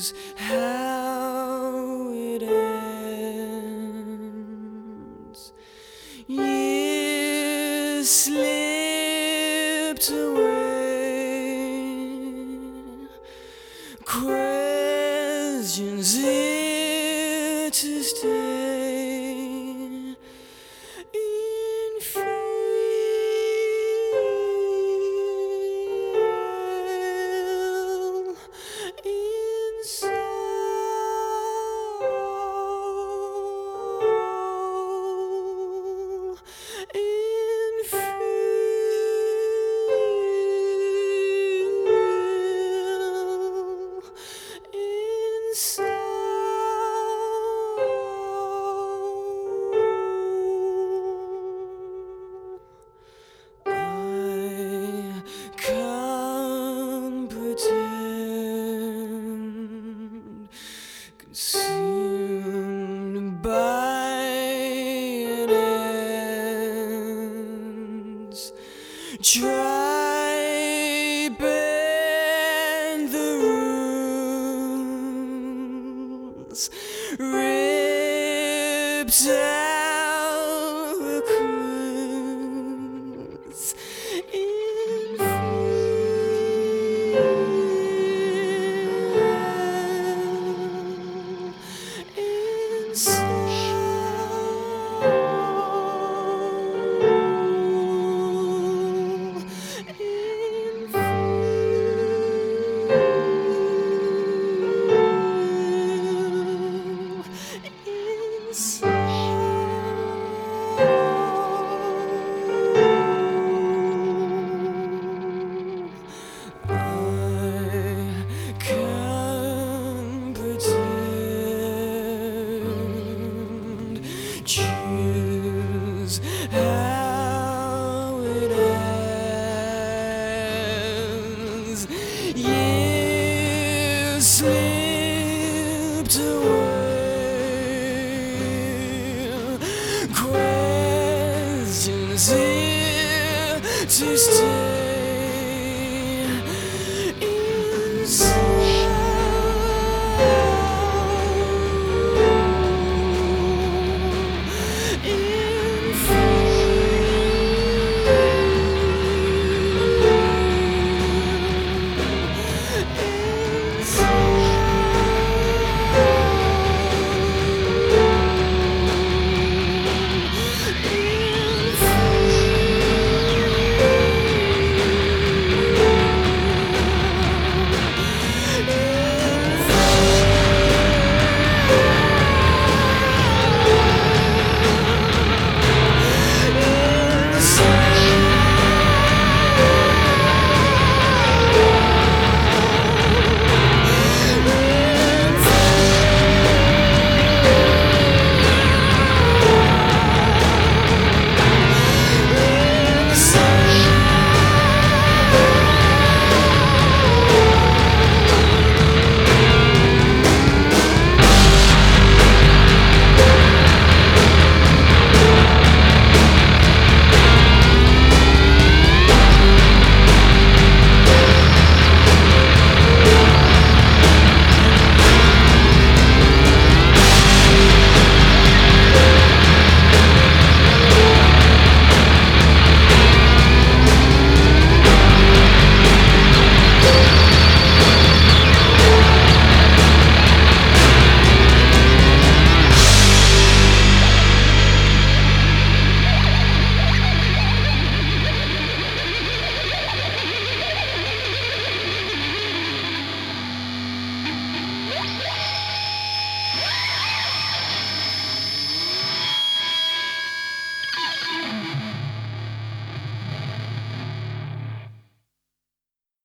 choose how it ends. Years slipped away, questions here to stay. In frail, in soul, in frail, in soul. I can't pretend, consumed by an ends. Try bend the runes, ripped out the clues. In frail, in soul, in frail, in soul. I can't pretend, choose how it ends. Years slipped away, questions here to stay.